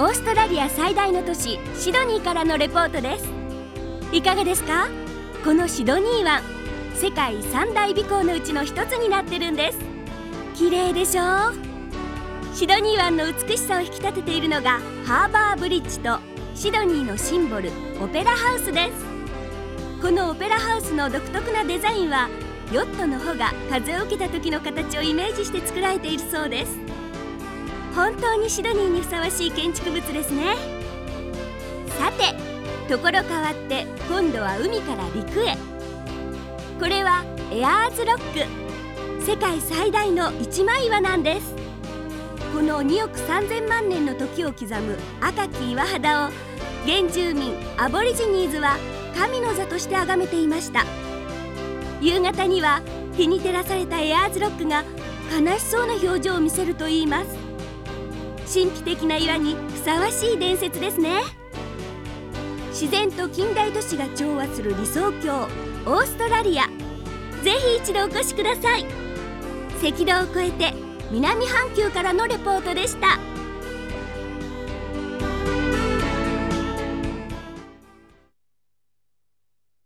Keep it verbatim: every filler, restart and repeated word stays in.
オーストラリア最大の都市シドニーからのレポートです。いかがですか？このシドニー湾、世界三大美港のうちの一つになってるんです。綺麗でしょう？シドニー湾の美しさを引き立てているのがハーバーブリッジとシドニーのシンボルオペラハウスです。このオペラハウスの独特なデザインはヨットの帆が風を受けた時の形をイメージして作られているそうです。本当にシドニーにふさわしい建築物ですね。さて、ところ変わって今度は海から陸へ。これはエアーズロック、世界最大の一枚岩なんです。このにおくさんぜんまんねんの時を刻む赤き岩肌を原住民アボリジニーズは神の座として崇めていました。夕方には日に照らされたエアーズロックが悲しそうな表情を見せるといいます。神秘的な岩にふさわしい伝説ですね。自然と近代都市が調和する理想郷オーストラリア、ぜひ一度お越しください。赤道を越えて南半球からのレポートでした。